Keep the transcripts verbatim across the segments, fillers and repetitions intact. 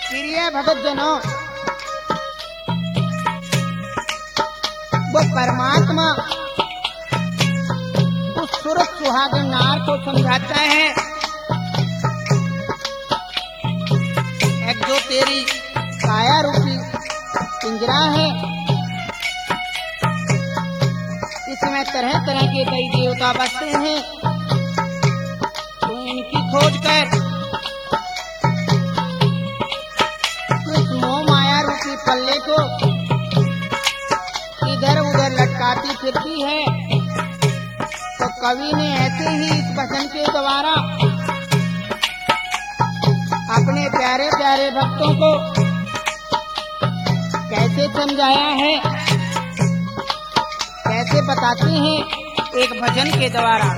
प्रिय भगतजनों, वो परमात्मा उस सूरत सुहागन नार को समझाता है, एक जो तेरी काया रूपी पिंजरा है, इसमें तरह तरह के कई देवता बसते हैं। तू इनकी खोज कर, इस मोह माया रूपी पल्ले को इधर उधर लटकाती फिरती है। तो कवि ने ऐसे ही इस वचन के द्वारा अपने प्यारे प्यारे भक्तों को कैसे समझाया है, कैसे बताते हैं एक भजन के द्वारा।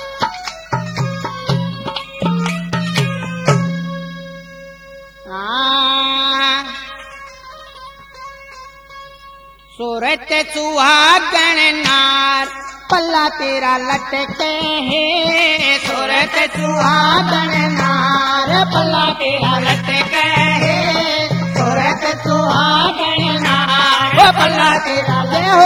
सूरत सुहागन नार पल्ला तेरा लटके है, सूरत सुहागन नार पल्ला तेरा लटके है, सूरत सुहागन नार पल्ला तेरा ले हो,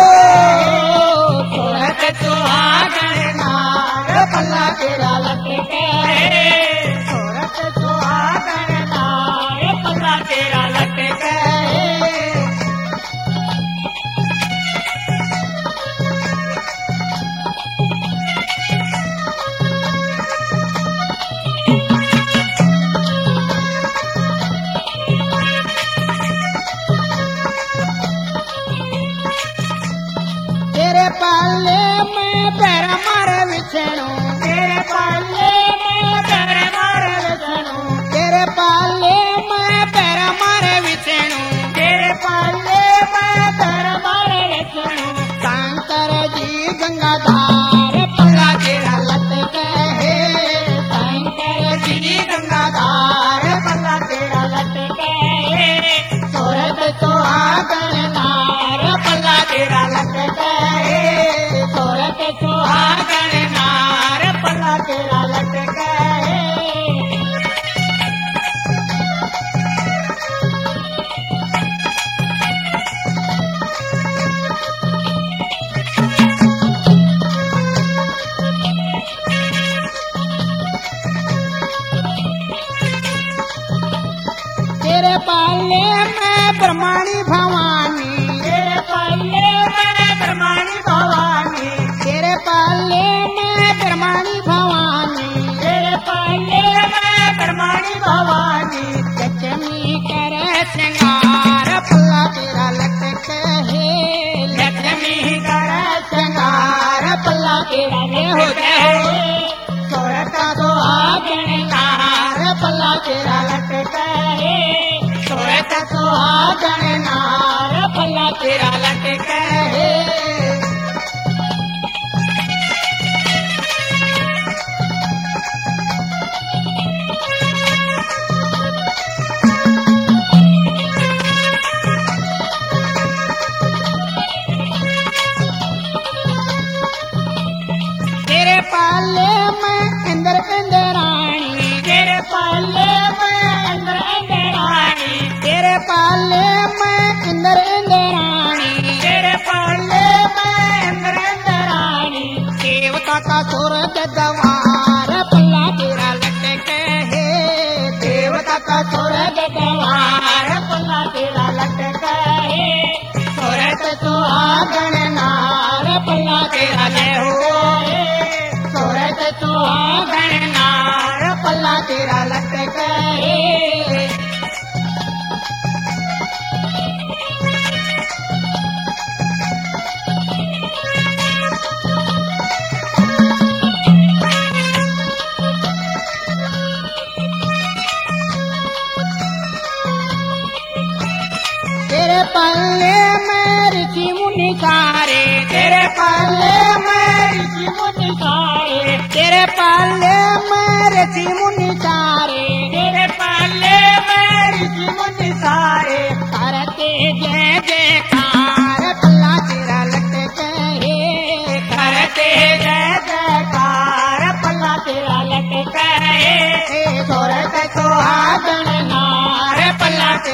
सूरत सुहागन नार पल्ला तेरा लटके है, सूरत सुहागन नार पल्ला तेरा लटके है। पाले में पैर मारे विछणु, तेरे पाले में पैर मारे विछणु, तेरे पाले में पैर मारे विछणु, तेरे पाले में पैर मारे विछणु। शंकर जी गंगाधार पल्ला तेरा लटके है, शंकर जी गंगाधार पल्ला तेरा लटके है, सूरत सुहागन नार पल्ला तेरा लटके है, सूरत सुहागन नार पल्ला तेरा लटके है। तेरे पाले में ब्रह्माणी भवानी, तेरे पाले में ब्रह्माणी भवानी, तेरे पाले में ब्रह्माणी भवानी, तेरे पाले में ब्रह्माणी भवानी। लक्ष्मी करे श्रृंगार पल्ला तेरा लटके है, लक्ष्मी करे श्रृंगार पल्ला तेरा ले हो जाए, सूरत सुहागन नार पल्ला तेरा लटके है, सूरत सुहागन नार पल्ला तेरा लटके है। तेरे पाले में इंद्र इंद्राणी, तेरे पाले में इंद्र इंद्राणी, तेरे पाले में इंद्र इंद्राणी, तेरे पाले में इंद्र इंद्राणी। देवता का सूरज द्वार पल्ला तेरा लटके है, देवता का सूरज द्वार पल्ला तेरा लटके है, सूरत सुहागन नार पल्ला तेरा ले हो, सूरत सुहागन नार पल्ला तेरा लटके है। तेरे पल्ले में ऋषि मुनि सारे, तेरे पल्ले में ऋषि मुनि सारे, तेरे पल्ले में ऋषि मुनि सारे, तेरे पल्ले में ऋषि मुनि सारे। करते जय जयकार पल्ला तेरा लटके है, करते जय जयकार पल्ला तेरा लटके है, सूरत सुहागन नार पल्ला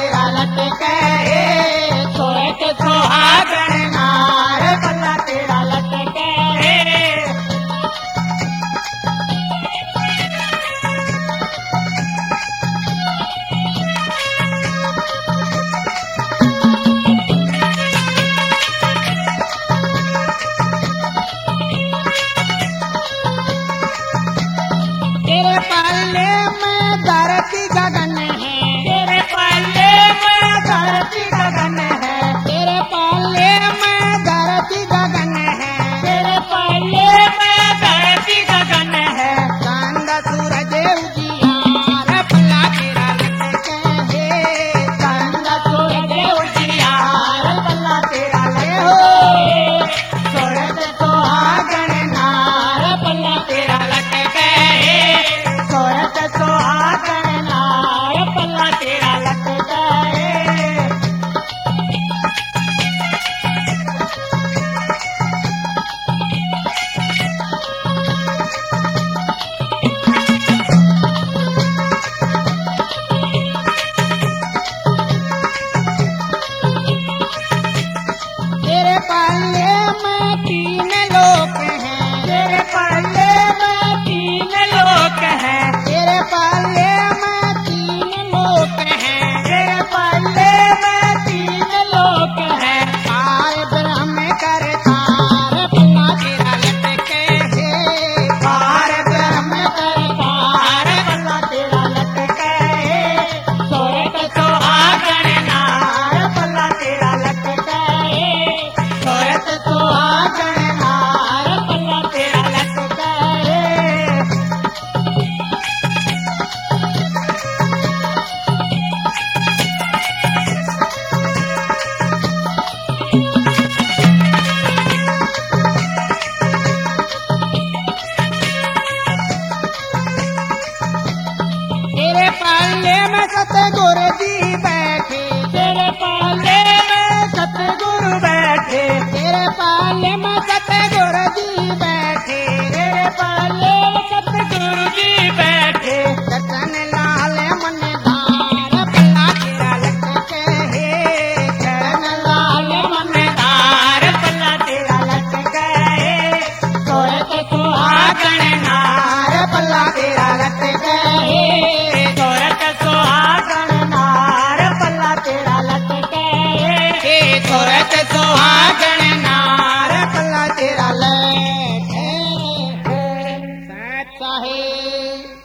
में सतगुरु जी बैठे, तेरे पाले में सतगुरु बैठे, तेरे पाले में सतगुरु जी बैठे, तेरे पाले में सतगुरु जी बैठे। चचन लाल मनदार पल्ला तेरा लटके है, चचन लाल मनदार पल्ला तेरा लटके है, सोरत सुहागन नार पल्ला तेरा लटके है, सोरत सुहागन नार पल्ला तेरा लटके है, सोरत सुहागन नार पल्ला तेरा लटके है। साथ साहेब